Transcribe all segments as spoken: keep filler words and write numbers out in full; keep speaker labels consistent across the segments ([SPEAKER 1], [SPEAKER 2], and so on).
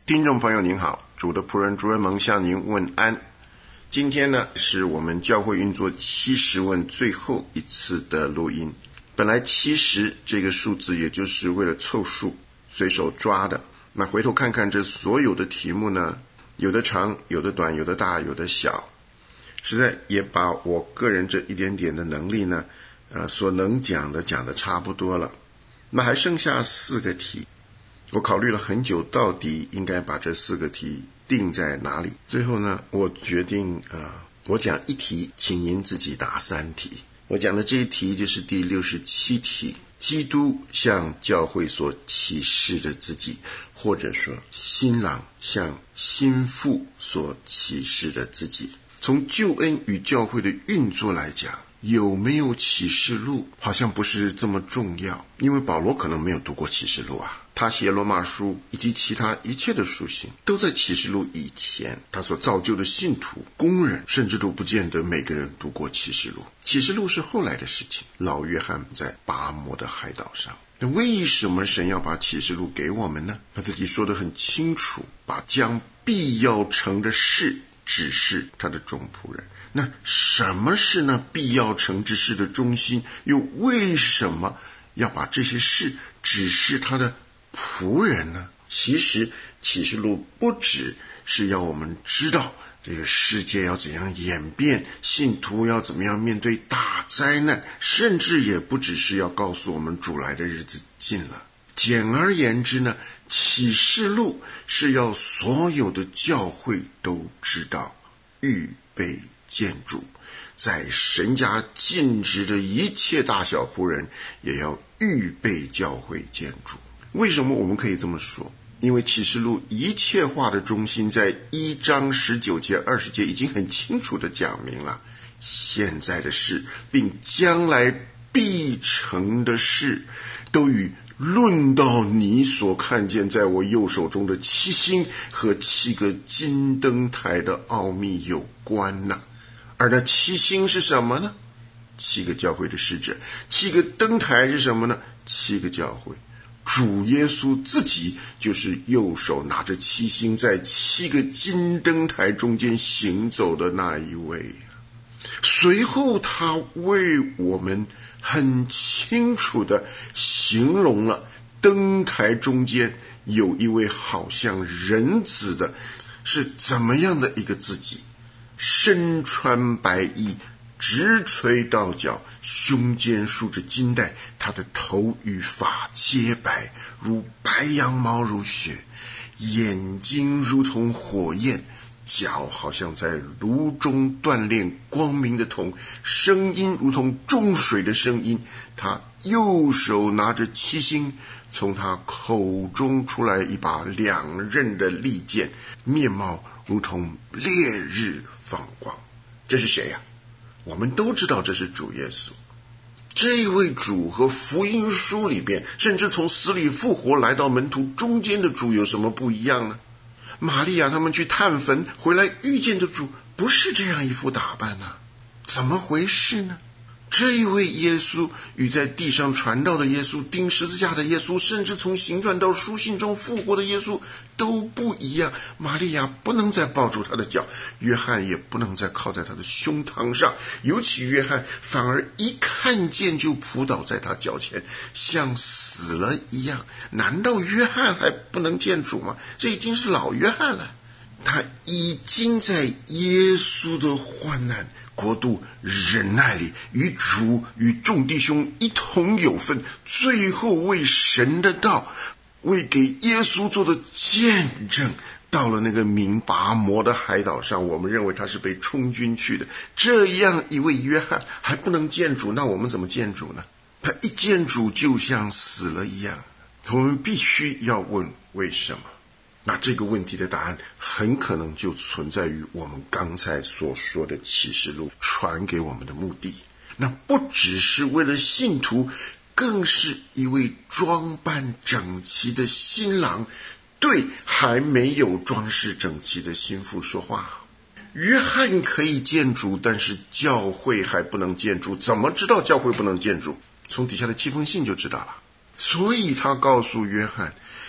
[SPEAKER 1] 听众朋友您好，主的仆人朱恩蒙向您问安。今天呢是我们教会运作七十问最后一次的录音。本来七十这个数字也就是为了凑数随手抓的，那回头看看这所有的题目呢，有的长有的短有的大有的小，实在也把我个人这一点点的能力呢呃，所能讲的讲的差不多了。那还剩下四个题，我考虑了很久，到底应该把这四个题定在哪里。最后呢，我决定呃，我讲一题，请您自己答三题。我讲的这一题就是第六十七题，基督向教会所启示的自己，或者说新郎向新妇所启示的自己。从救恩与教会的运作来讲，有没有启示录好像不是这么重要，因为保罗可能没有读过启示录啊，他写罗马书以及其他一切的书信都在启示录以前，他所造就的信徒工人甚至都不见得每个人读过启示录。启示录是后来的事情，老约翰在拔摩的海岛上。那为什么神要把启示录给我们呢？他自己说得很清楚，把将必要成的事指示他的众仆人。那什么是那必要成之事的中心？又为什么要把这些事指示他的仆人呢？其实启示录不只是要我们知道这个世界要怎样演变，信徒要怎么样面对大灾难，甚至也不只是要告诉我们主来的日子近了。简而言之呢，启示录是要所有的教会都知道，预备见主，在神家尽职的一切大小仆人也要预备教会见主。为什么我们可以这么说？因为启示录一切话的中心在一章十九节二十节已经很清楚的讲明了，现在的事并将来必成的事都与论到你所看见在我右手中的七星和七个金灯台的奥秘有关呐、啊。而那七星是什么呢？七个教会的使者。七个灯台是什么呢？七个教会。主耶稣自己就是右手拿着七星在七个金灯台中间行走的那一位。随后他为我们很清楚的形容了灯台中间有一位好像人子的是怎么样的一个自己，身穿白衣，直垂到脚，胸间束着金带，他的头与发皆白，如白羊毛如雪，眼睛如同火焰，脚好像在炉中锻炼光明的铜，声音如同众水的声音。他右手拿着七星，从他口中出来一把两刃的利剑，面貌如同烈日放光。这是谁呀、啊？我们都知道这是主耶稣。这位主和福音书里边甚至从死里复活来到门徒中间的主有什么不一样呢？玛利亚他们去探坟回来遇见的主不是这样一副打扮啊，怎么回事呢？这一位耶稣与在地上传道的耶稣，钉十字架的耶稣，甚至从行传到书信中复活的耶稣都不一样。玛利亚不能再抱住他的脚，约翰也不能再靠在他的胸膛上，尤其约翰反而一看见就扑倒在他脚前，像死了一样。难道约翰还不能见主吗？这已经是老约翰了。他已经在耶稣的患难国度忍耐里与主与众弟兄一同有份，最后为神的道，为给耶稣做的见证，到了那个名拔摩的海岛上，我们认为他是被充军去的。这样一位约翰还不能见主，那我们怎么见主呢？他一见主就像死了一样。我们必须要问为什么。那这个问题的答案很可能就存在于我们刚才所说的启示录传给我们的目的。那不只是为了信徒，更是一位装扮整齐的新郎对还没有装饰整齐的新妇说话。约翰可以见主，但是教会还不能见主。怎么知道教会不能见主？从底下的七封信就知道了。所以他告诉约翰，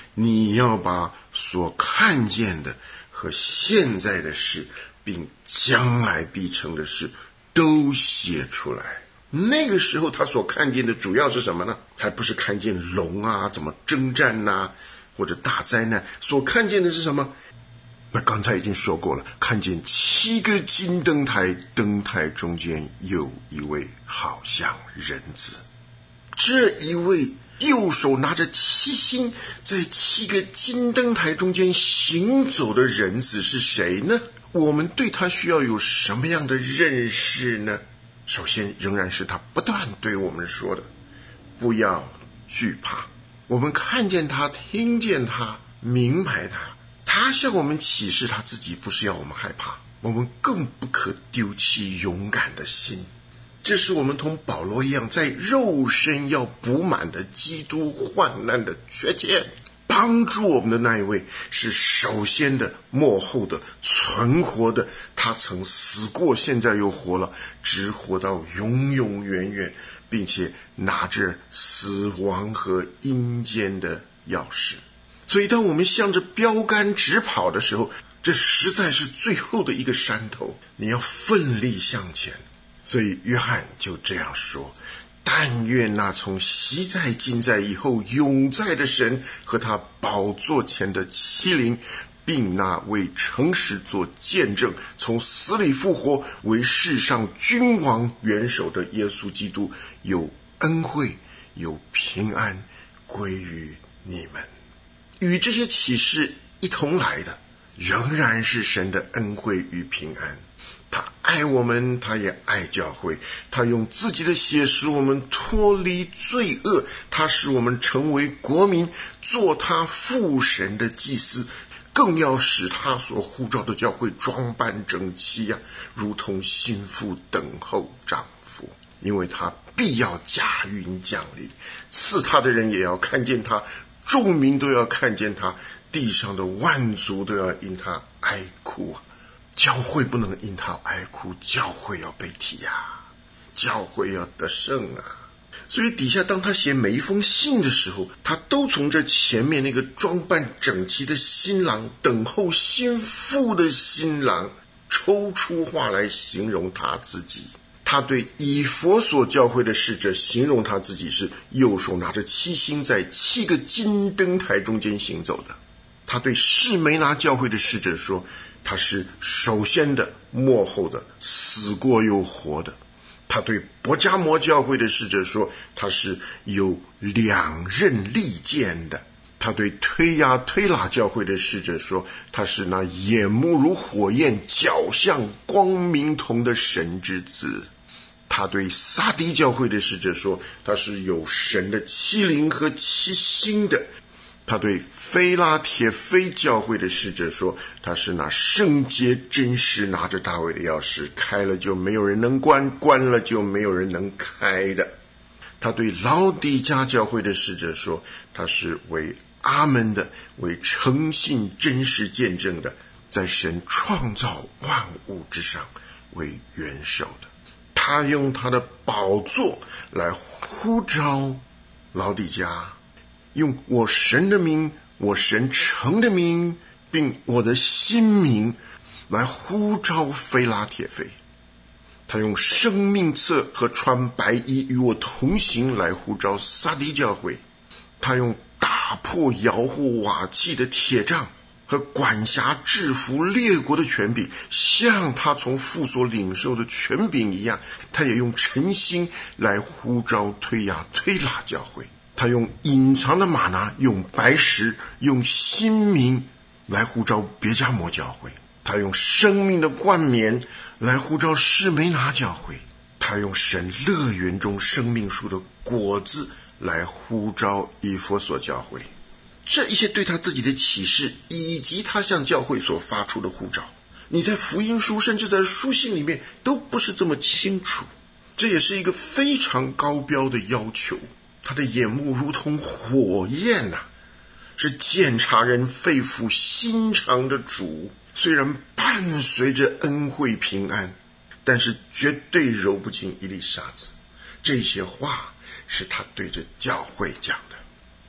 [SPEAKER 1] 你要把所看见的和现在的事并将来必成的事都写出来。那个时候他所看见的主要是什么呢？还不是看见龙啊怎么征战啊，或者大灾难，所看见的是什么？那刚才已经说过了，看见七个金灯台，灯台中间有一位好像人子。这一位右手拿着七星，在七个金灯台中间行走的人子是谁呢？我们对他需要有什么样的认识呢？首先仍然是他不断对我们说的，不要惧怕。我们看见他，听见他，明白他，他向我们启示他自己，不是要我们害怕，我们更不可丢弃勇敢的心。这是我们同保罗一样，在肉身要补满的基督患难的缺欠。帮助我们的那一位是首先的、末后的、存活的，他曾死过，现在又活了，直活到永永远远，并且拿着死亡和阴间的钥匙。所以当我们向着标杆直跑的时候，这实在是最后的一个山头，你要奋力向前。所以约翰就这样说，但愿那从昔在今在以后永在的神和他宝座前的七灵，并那为诚实做见证从死里复活为世上君王元首的耶稣基督，有恩惠有平安归于你们。与这些启示一同来的仍然是神的恩惠与平安。他爱我们，他也爱教会，他用自己的血使我们脱离罪恶，他使我们成为国民，做他父神的祭司，更要使他所呼召的教会装扮整齐呀、啊，如同新妇等候丈夫。因为他必要驾云降临，赐他的人也要看见他，众民都要看见他，地上的万族都要因他哀哭啊。教会不能因他哀哭，教会要被提啊，教会要得胜啊。所以底下当他写每一封信的时候，他都从这前面那个装扮整齐的新郎，等候新妇的新郎，抽出话来形容他自己。他对以弗所教会的使者形容他自己是右手拿着七星，在七个金灯台中间行走的。他对士梅拿教会的使者说，他是首先的、末后的，死过又活的。他对伯迦摩教会的使者说，他是有两刃利剑的。他对推雅推拉教会的使者说，他是那眼目如火焰、脚像光明铜的神之子。他对撒狄教会的使者说，他是有神的七灵和七星的。他对非拉铁非教会的使者说，他是那圣洁真实拿着大卫的钥匙，开了就没有人能关，关了就没有人能开的。他对老底嘉教会的使者说，他是为阿们的，为诚信真实见证的，在神创造万物之上为元首的。他用他的宝座来呼召老底嘉，用我神的名，我神城的名，并我的新名来呼召非拉铁非。他用生命册和穿白衣与我同行来呼召撒狄教会。他用打破窑户瓦器的铁杖和管辖制服列国的权柄，像他从父所领受的权柄一样，他也用诚心来呼召推雅推拉教会。他用隐藏的玛拿，用白石，用新名来呼召别迦摩教会。他用生命的冠冕来呼召士梅拿教会。他用神乐园中生命树的果子来呼召以弗所教会。这一切对他自己的启示，以及他向教会所发出的呼召，你在福音书甚至在书信里面都不是这么清楚。这也是一个非常高标的要求。他的眼目如同火焰啊，是鉴察人肺腑心肠的主。虽然伴随着恩惠平安，但是绝对揉不进一粒沙子。这些话是他对着教会讲的。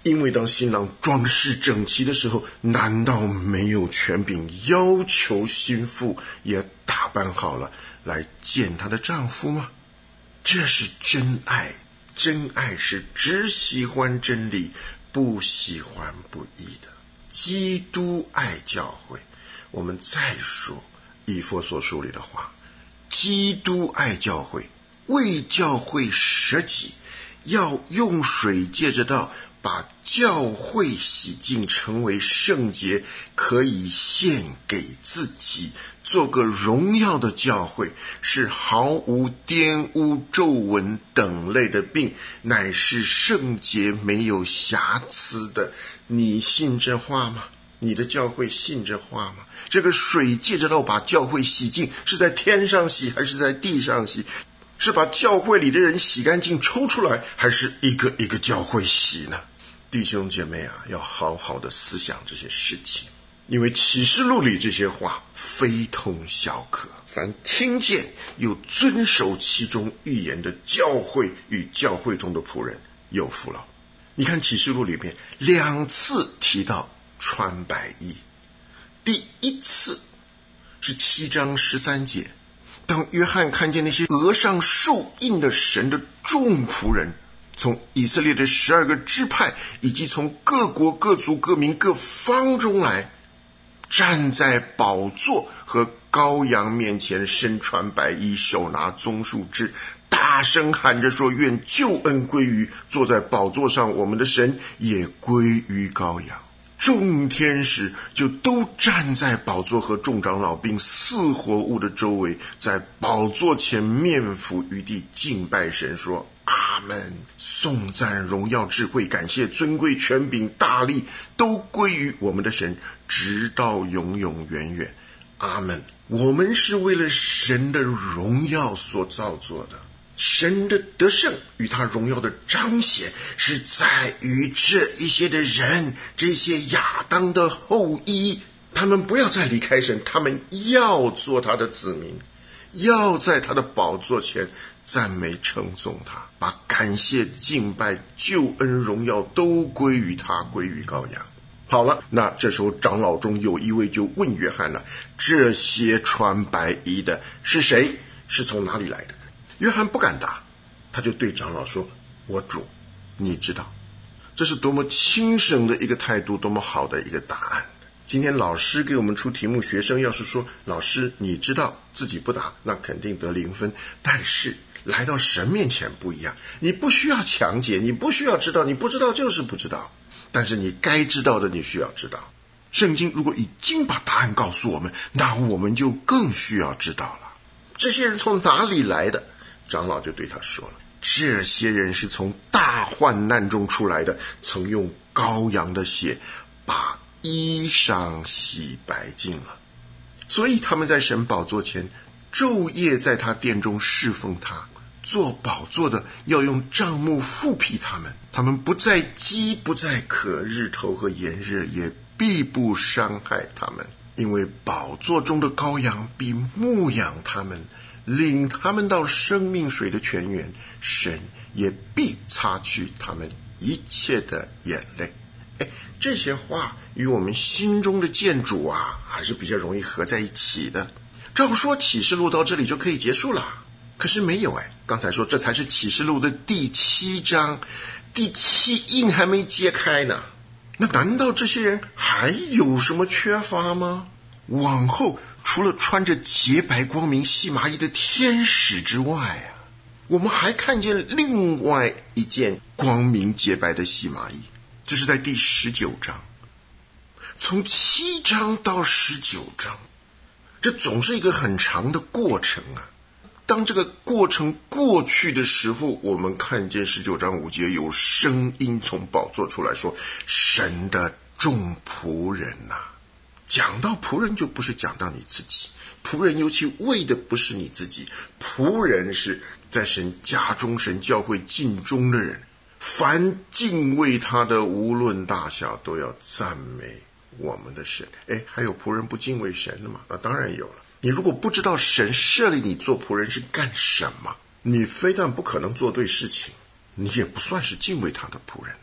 [SPEAKER 1] 因为当新郎装饰整齐的时候，难道没有权柄要求新妇也打扮好了来见她的丈夫吗？这是真爱，真爱是只喜欢真理，不喜欢不义的。基督爱教会。我们再说以弗所书里的话，基督爱教会，为教会舍己，要用水借着道把教会洗净，成为圣洁，可以献给自己，做个荣耀的教会，是毫无玷污皱纹等类的病，乃是圣洁没有瑕疵的。你信这话吗？你的教会信这话吗？这个水借着道把教会洗净，是在天上洗还是在地上洗？是把教会里的人洗干净抽出来，还是一个一个教会洗呢？弟兄姐妹啊，要好好的思想这些事情，因为启示录里这些话非同小可。凡听见又遵守其中预言的教会与教会中的仆人有福了。你看启示录里面两次提到穿白衣，第一次是七章十三节，当约翰看见那些额上受印的神的众仆人，从以色列的十二个支派，以及从各国各族各民各方中来，站在宝座和羔羊面前，身穿白衣，手拿棕树枝，大声喊着说，愿救恩归于坐在宝座上我们的神，也归于羔羊。众天使就都站在宝座和众长老并四活物的周围，在宝座前面伏于地敬拜神，说阿们。颂赞荣耀智慧感谢尊贵权柄大力都归于我们的神，直到永永远远，阿们。我们是为了神的荣耀所造作的，神的得胜与他荣耀的彰显是在于这一些的人，这些亚当的后裔，他们不要再离开神，他们要做他的子民，要在他的宝座前赞美称颂他，把感谢敬拜救恩荣耀都归于他，归于羔羊。好了，那这时候长老中有一位就问约翰了，这些穿白衣的是谁？是从哪里来的？约翰不敢答，他就对长老说，我主你知道。这是多么轻省的一个态度，多么好的一个答案。今天老师给我们出题目，学生要是说老师你知道，自己不答，那肯定得零分。但是来到神面前不一样，你不需要强解，你不需要知道，你不知道就是不知道，但是你该知道的你需要知道。圣经如果已经把答案告诉我们，那我们就更需要知道了。这些人从哪里来的？长老就对他说了，这些人是从大患难中出来的，曾用羔羊的血把衣裳洗白净了，所以他们在神宝座前昼夜在他殿中侍奉他。做宝座的要用帐幕覆庇他们，他们不再饥不再渴，日头和炎热也必不伤害他们，因为宝座中的羔羊必牧养他们，领他们到生命水的泉源，神也必擦去他们一切的眼泪。哎，这些话与我们心中的建筑啊，还是比较容易合在一起的。照说启示录到这里就可以结束了，可是没有哎，刚才说这才是启示录的第七章，第七印还没揭开呢。那难道这些人还有什么缺乏吗？往后除了穿着洁白光明细麻衣的天使之外啊，我们还看见另外一件光明洁白的细麻衣，这是在第十九章。从七章到十九章，这总是一个很长的过程啊。当这个过程过去的时候，我们看见十九章五节有声音从宝座出来说，神的众仆人啊。讲到仆人就不是讲到你自己，仆人尤其为的不是你自己，仆人是在神家中神教会尽忠的人，凡敬畏他的无论大小都要赞美我们的神。哎，还有仆人不敬畏神的吗？那当然有了。你如果不知道神设立你做仆人是干什么，你非但不可能做对事情，你也不算是敬畏他的仆人了。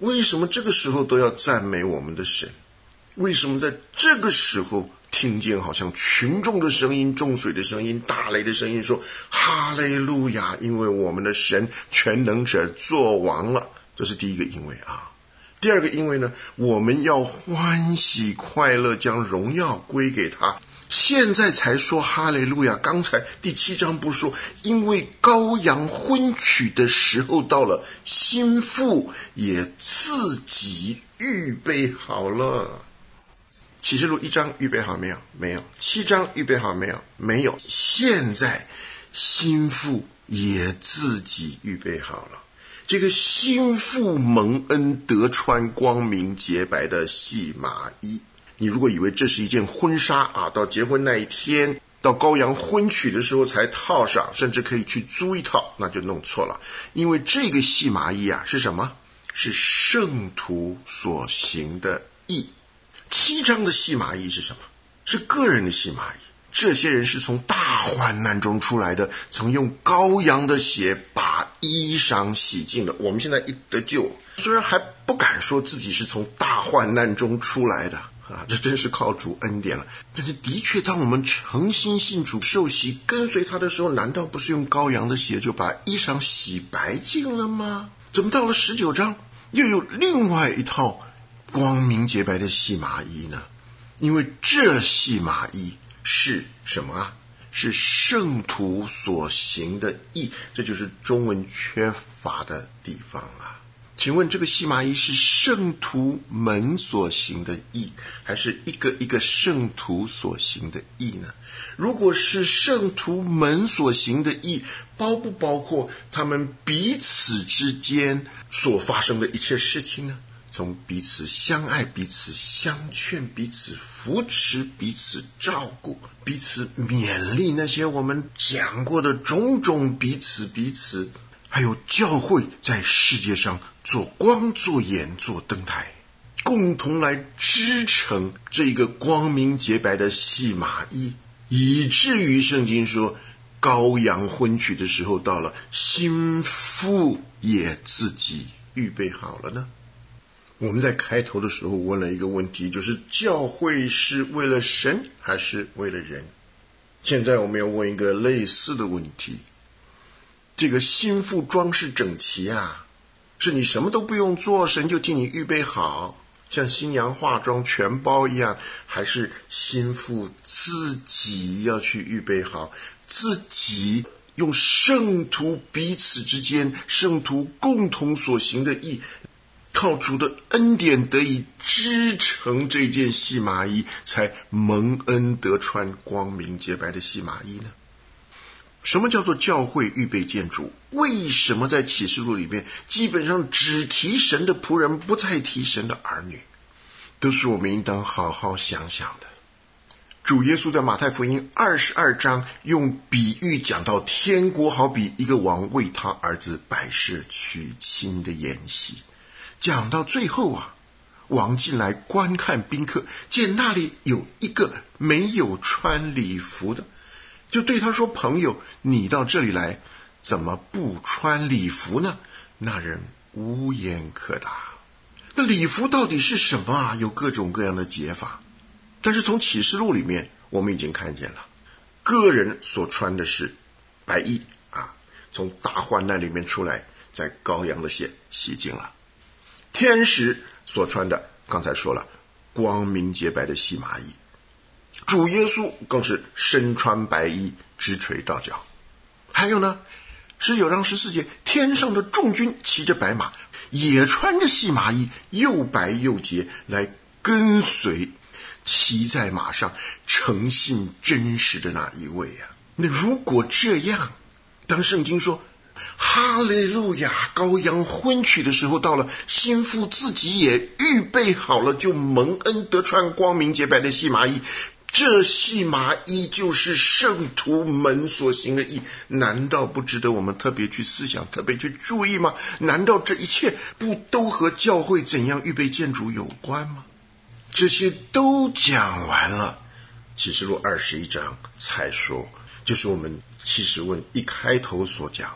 [SPEAKER 1] 为什么这个时候都要赞美我们的神？为什么在这个时候听见好像群众的声音、众水的声音、大雷的声音说哈利路亚，因为我们的神全能者作王了。这是第一个因为啊。第二个因为呢，我们要欢喜快乐，将荣耀归给他。现在才说哈利路亚，刚才第七章不是说因为羔羊婚娶的时候到了，新妇也自己预备好了。启示录一章预备好没有？没有。七章预备好没有？没有。现在新妇也自己预备好了。这个新妇蒙恩得穿光明洁白的细麻衣。你如果以为这是一件婚纱啊，到结婚那一天，到羔羊婚娶的时候才套上，甚至可以去租一套，那就弄错了。因为这个细麻衣啊是什么？是圣徒所行的义。七章的细麻衣是什么？是个人的细麻衣。这些人是从大患难中出来的，曾用羔羊的血把衣裳洗净了。我们现在一得救，虽然还不敢说自己是从大患难中出来的啊，这真是靠主恩典了。但是的确，当我们诚心信主受洗跟随他的时候，难道不是用羔羊的血就把衣裳洗白净了吗？怎么到了十九章又有另外一套光明洁白的细麻衣呢？因为这细麻衣是什么啊？是圣徒所行的义。这就是中文缺乏的地方啊。请问这个细麻衣是圣徒们所行的义，还是一个一个圣徒所行的义呢？如果是圣徒们所行的义，包不包括他们彼此之间所发生的一切事情呢？从彼此相爱、彼此相劝、彼此扶持、彼此照顾、彼此勉励，那些我们讲过的种种彼此彼此，还有教会在世界上做光、做盐、做灯台，共同来织成这个光明洁白的细麻衣，以至于圣经说羔羊婚娶的时候到了，新妇也自己预备好了呢。我们在开头的时候问了一个问题，就是教会是为了神还是为了人？现在我们要问一个类似的问题，这个新妇装饰整齐啊，是你什么都不用做，神就替你预备好，像新娘化妆全包一样，还是新妇自己要去预备好，自己用圣徒彼此之间圣徒共同所行的义，靠主的恩典得以织成这件细麻衣，才蒙恩得穿光明洁白的细麻衣呢？什么叫做教会预备建筑？为什么在启示录里面基本上只提神的仆人，不再提神的儿女？都是我们应当好好想想的。主耶稣在马太福音二十二章用比喻讲到天国好比一个王为他儿子摆设娶亲的筵席，讲到最后啊，王进来观看宾客，见那里有一个没有穿礼服的，就对他说：朋友，你到这里来，怎么不穿礼服呢？那人无言可答。那礼服到底是什么啊？有各种各样的解法。但是从启示录里面我们已经看见了，个人所穿的是白衣啊，从大患难里面出来，在羔羊的血洗净了。天使所穿的刚才说了，光明洁白的细麻衣。主耶稣更是身穿白衣，直垂到脚。还有呢，十九章十四节，天上的众军骑着白马，也穿着细麻衣，又白又洁，来跟随骑在马上诚信真实的那一位啊。那如果这样，当圣经说哈利路亚，羔羊婚娶的时候到了，新妇自己也预备好了，就蒙恩得穿光明洁白的细麻衣。这细麻衣就是圣徒们所行的义，难道不值得我们特别去思想，特别去注意吗？难道这一切不都和教会怎样预备建筑有关吗？这些都讲完了，启示录二十一章才说，就是我们启示问一开头所讲，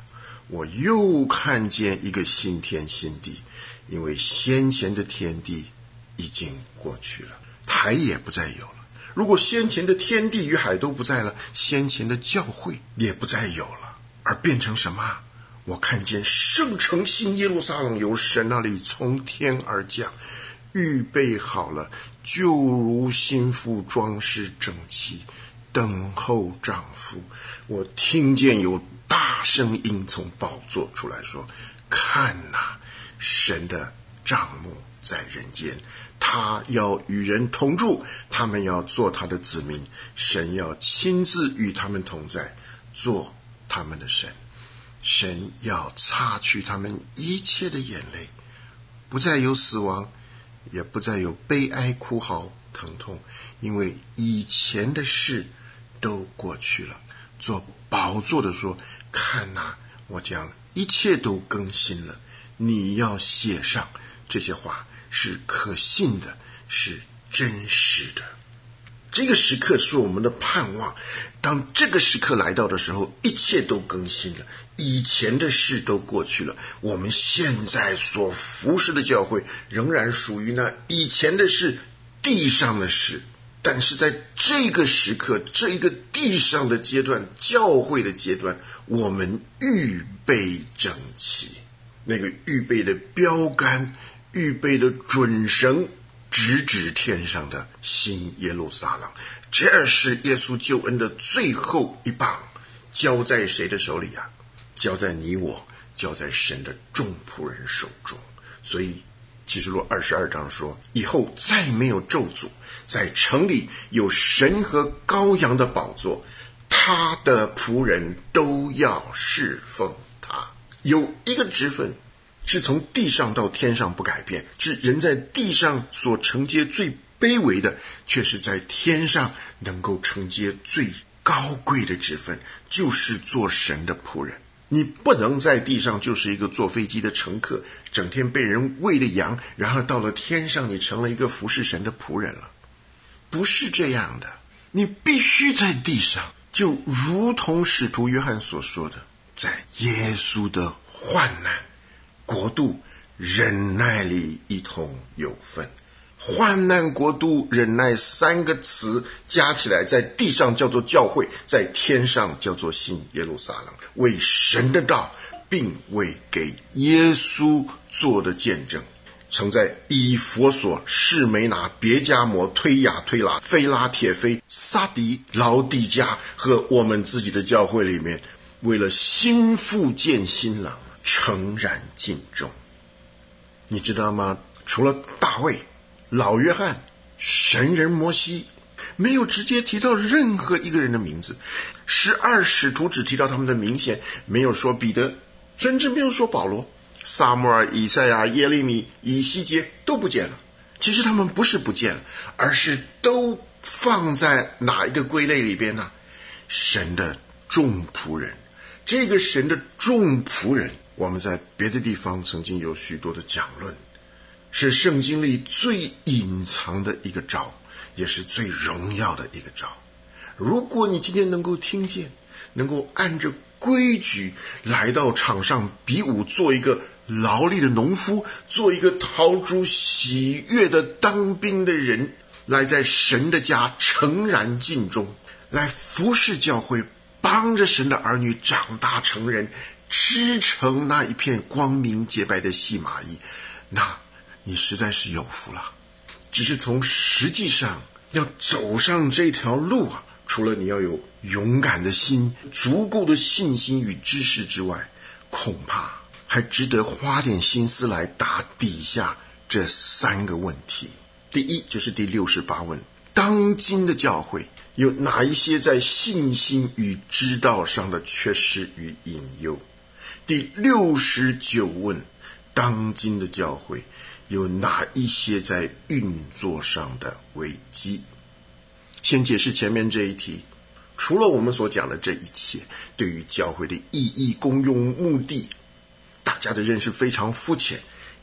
[SPEAKER 1] 我又看见一个新天新地，因为先前的天地已经过去了，海也不再有了。如果先前的天地与海都不在了，先前的教会也不再有了，而变成什么？我看见圣城新耶路撒冷由神那里从天而降，预备好了，就如新妇装饰整齐，等候丈夫。我听见有大声音从宝座出来说，看哪，神的帐幕在人间，他要与人同住，他们要做他的子民，神要亲自与他们同在，做他们的神。神要擦去他们一切的眼泪，不再有死亡，也不再有悲哀哭嚎疼痛，因为以前的事都过去了。做宝座的说，看哪，我将一切都更新了。你要写上这些话，是可信的，是真实的。这个时刻是我们的盼望，当这个时刻来到的时候，一切都更新了，以前的事都过去了。我们现在所服侍的教会仍然属于那以前的事，地上的事，但是在这个时刻，这一个地上的阶段，教会的阶段，我们预备整齐，那个预备的标杆，预备的准绳，直指天上的新耶路撒冷。这是耶稣救恩的最后一棒，交在谁的手里啊？交在你我，交在神的众仆人手中。所以启示录二十二章说，以后再没有咒诅，在城里有神和羔羊的宝座，他的仆人都要侍奉他。有一个职分是从地上到天上不改变，是人在地上所承接最卑微的，却是在天上能够承接最高贵的职分，就是做神的仆人。你不能在地上就是一个坐飞机的乘客，整天被人喂的羊，然后到了天上你成了一个服侍神的仆人了。不是这样的，你必须在地上，就如同使徒约翰所说的，在耶稣的患难国度忍耐里一同有份。患难国度忍耐三个词加起来，在地上叫做教会，在天上叫做新耶路撒冷，为神的道并为给耶稣做的见证。曾在以弗所、士梅拿、别迦摩、推雅推拉、菲拉铁菲、撒迪、劳底加和我们自己的教会里面，为了新妇见新郎，诚然尽忠。你知道吗？除了大卫、老约翰、神人摩西，没有直接提到任何一个人的名字。十二使徒只提到他们的名衔，没有说彼得，甚至没有说保罗。撒母耳、以赛亚、耶利米、以西结都不见了。其实他们不是不见了，而是都放在哪一个归类里边呢？神的众仆人。这个神的众仆人，我们在别的地方曾经有许多的讲论，是圣经里最隐藏的一个召，也是最荣耀的一个召。如果你今天能够听见，能够按着规矩来到场上比武，做一个劳力的农夫，做一个讨主喜悦的当兵的人，来在神的家诚然尽忠，来服侍教会，帮着神的儿女长大成人，织成那一片光明洁白的细麻衣，那你实在是有福了。只是从实际上要走上这条路啊，除了你要有勇敢的心、足够的信心与知识之外，恐怕还值得花点心思来答底下这三个问题。第一，就是第六十八问，当今的教会有哪一些在信心与知道上的缺失与隐忧？第六十九问，当今的教会有哪一些在运作上的危机？先解释前面这一题，除了我们所讲的这一切，对于教会的意义、功用、目的，大家的认识非常肤浅，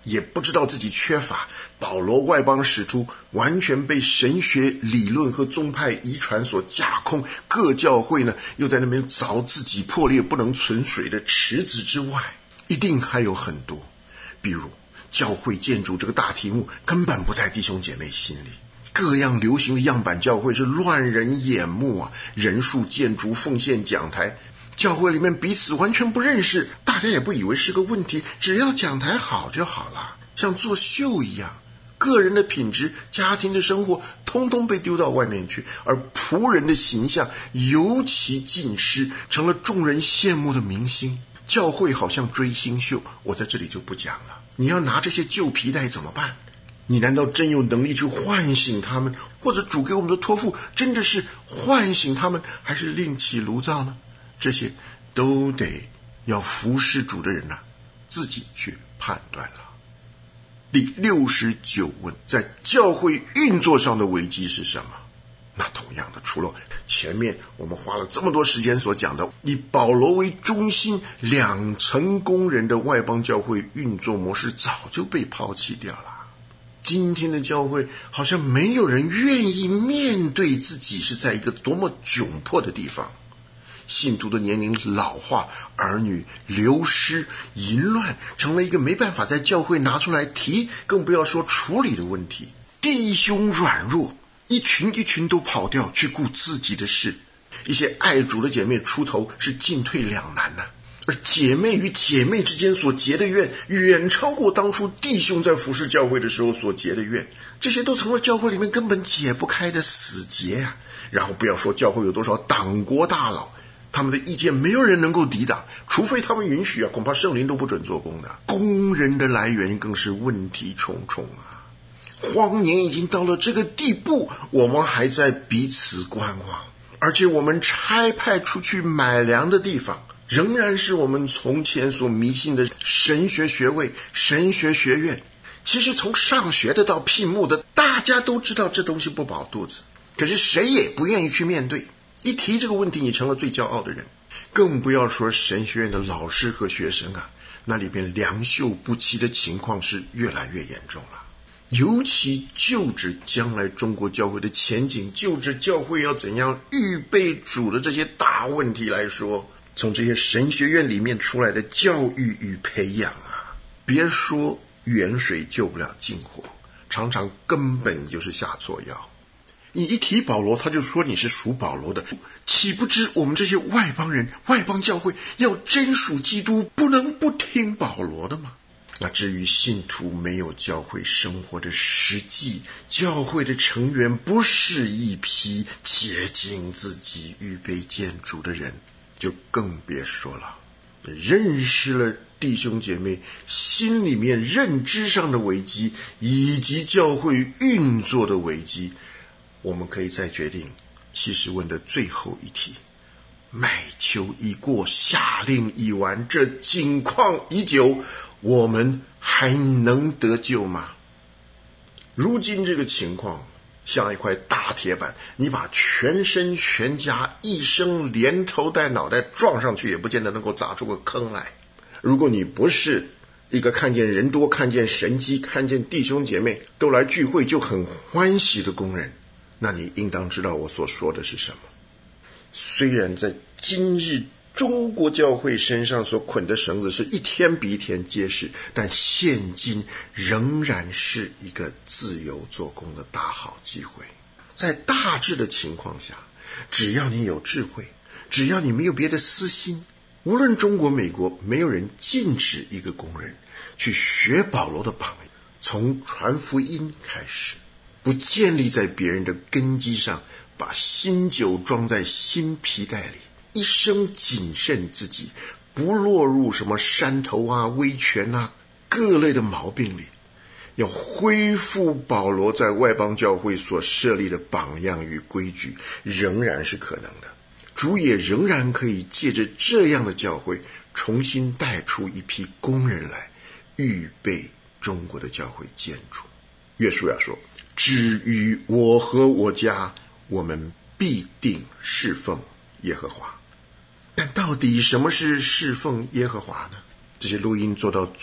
[SPEAKER 1] 也不知道自己缺乏。保罗外邦使徒完全被神学理论和宗派遗传所架空，各教会呢又在那边凿自己破裂不能存水的池子之外，一定还有很多。比如教会建筑这个大题目根本不在弟兄姐妹心里，各样流行的样板教会是乱人眼目啊，人数、建筑、奉献、讲台，教会里面彼此完全不认识，大家也不以为是个问题，只要讲台好就好了，像作秀一样。个人的品质、家庭的生活通通被丢到外面去，而仆人的形象尤其尽失，成了众人羡慕的明星。教会好像追星秀，我在这里就不讲了。你要拿这些旧皮带怎么办？你难道真有能力去唤醒他们？或者主给我们的托付真的是唤醒他们，还是另起炉灶呢？这些都得要服侍主的人啊，自己去判断了。第六十九问，在教会运作上的危机是什么？那同样的，除了前面我们花了这么多时间所讲的以保罗为中心两层工人的外邦教会运作模式早就被抛弃掉了。今天的教会好像没有人愿意面对自己是在一个多么窘迫的地方。信徒的年龄老化，儿女流失，淫乱成了一个没办法在教会拿出来提，更不要说处理的问题。弟兄软弱，一群一群都跑掉去顾自己的事，一些爱主的姐妹出头是进退两难啊。而姐妹与姐妹之间所结的怨，远超过当初弟兄在服侍教会的时候所结的怨，这些都成了教会里面根本解不开的死结啊。然后不要说教会有多少党国大佬，他们的意见没有人能够抵挡，除非他们允许啊，恐怕圣灵都不准做工的。工人的来源更是问题重重啊。荒年已经到了这个地步，我们还在彼此观望，而且我们差派出去买粮的地方仍然是我们从前所迷信的神学学位、神学学院。其实从上学的到聘牧的，大家都知道这东西不饱肚子，可是谁也不愿意去面对。一提这个问题，你成了最骄傲的人。更不要说神学院的老师和学生啊，那里边良莠不齐的情况是越来越严重了。尤其就指将来中国教会的前景，就指教会要怎样预备主的这些大问题来说，从这些神学院里面出来的教育与培养啊，别说远水救不了近火，常常根本就是下错药。你一提保罗，他就说你是属保罗的，岂不知我们这些外邦人、外邦教会要真属基督，不能不听保罗的吗？那至于信徒没有教会生活的实际，教会的成员不是一批洁净自己、预备见主的人，就更别说了。认识了弟兄姐妹心里面认知上的危机，以及教会运作的危机，我们可以再决定七十问的最后一题。麦秋已过，夏令已完，这景况已久，我们还能得救吗？如今这个情况像一块大铁板，你把全身全家一生连头带脑袋撞上去，也不见得能够砸出个坑来。如果你不是一个看见人多、看见神迹、看见弟兄姐妹都来聚会就很欢喜的工人，那你应当知道我所说的是什么。虽然在今日中国教会身上所捆的绳子是一天比一天结实，但现今仍然是一个自由做工的大好机会。在大致的情况下，只要你有智慧，只要你没有别的私心，无论中国美国，没有人禁止一个工人去学保罗的榜样，从传福音开始，不建立在别人的根基上，把新酒装在新皮带里，一生谨慎自己，不落入什么山头啊、威权啊各类的毛病里，要恢复保罗在外邦教会所设立的榜样与规矩，仍然是可能的。主也仍然可以借着这样的教会，重新带出一批工人来，预备中国的教会建筑。约书亚说，至于我和我家，我们必定侍奉耶和华。但到底什么是侍奉耶和华呢？这些录音做到最后，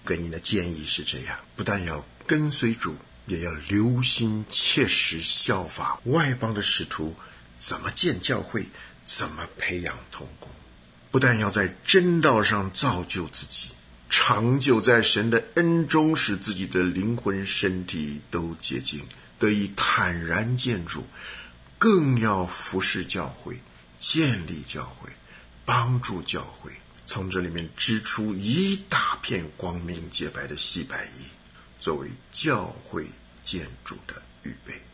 [SPEAKER 1] 给你的建议是这样，不但要跟随主，也要留心切实效法外邦的使徒怎么建教会，怎么培养同工。不但要在真道上造就自己，长久在神的恩中，使自己的灵魂身体都洁净，得以坦然见主，更要服侍教会，建立教会，帮助教会，从这里面织出一大片光明洁白的细白衣，作为教会建筑的预备。